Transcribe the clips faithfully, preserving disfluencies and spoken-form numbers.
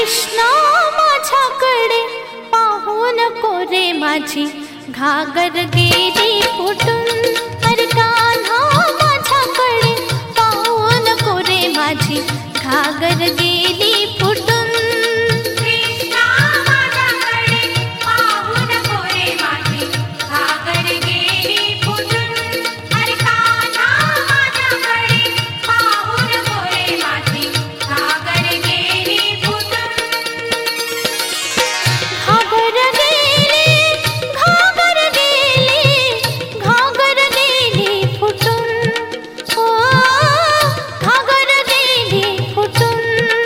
कृष्णा माझ्याकडे पाहू नको रे माझी घागर गेली फुटून. अरे कान्हा माझ्याकडे पाहू नको रे माझी घागर गेली फुटून. कृष्णा माझ्याकडे पाहू नको रे माझी घागर गेली फुटून. अरे कान्हा माझ्याकडे पाहू नको रे माझी घागर गेली फुटून. घागर गेली, घागर गेली, घागर गेली फुटून. ओ घागर गेली फुटून.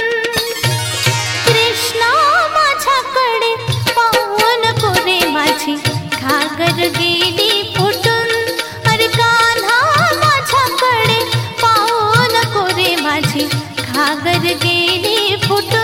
कृष्णा माझ्याकडे पाहू नको रे माझी घागर गेली फुटून. अरे कान्हा माझ्याकडे पाहू नको रे माझी घागर गेली फुटून.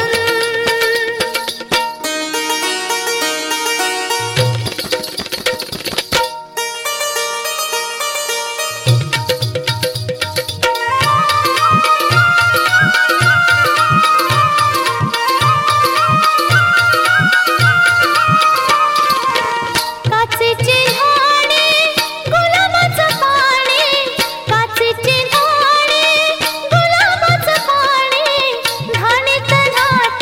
काचेची झाडे, गुलाबाचं पाणी, काचेची झाडे, गुलाबाचं पाणी, घाणीत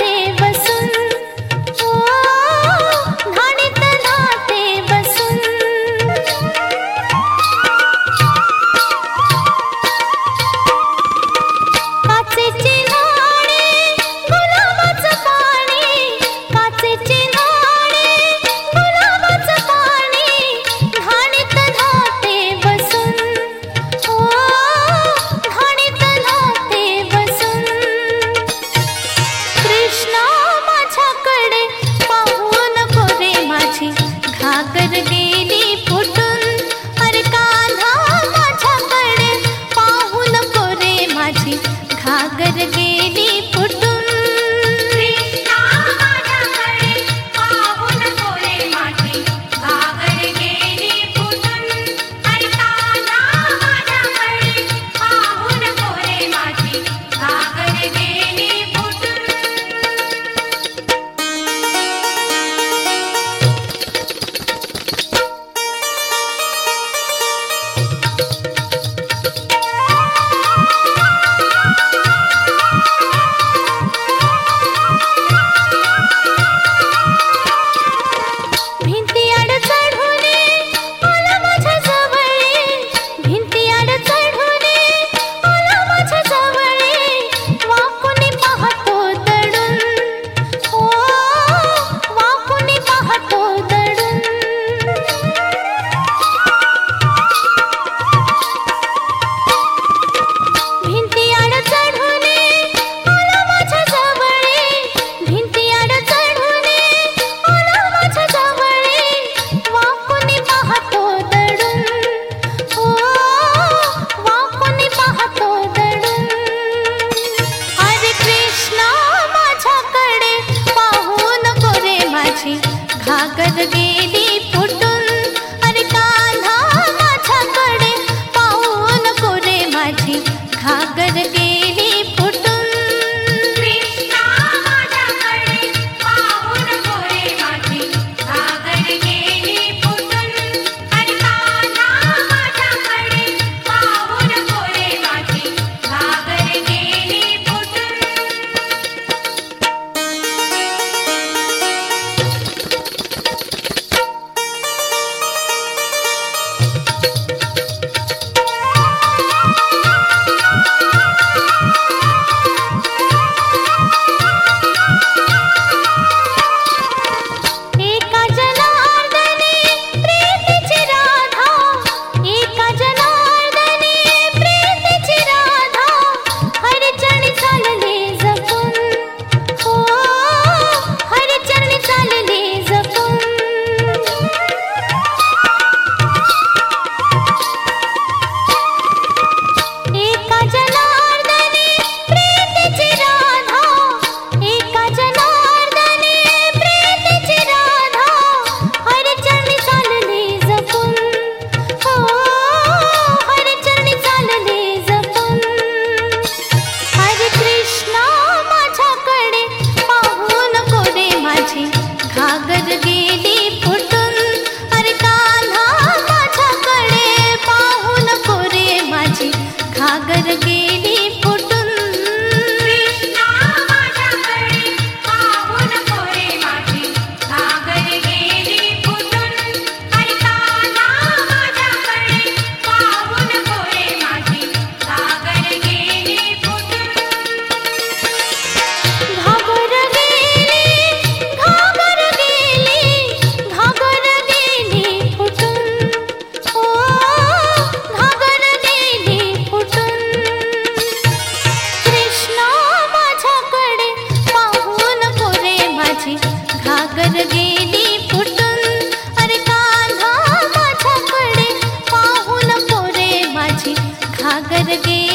गेली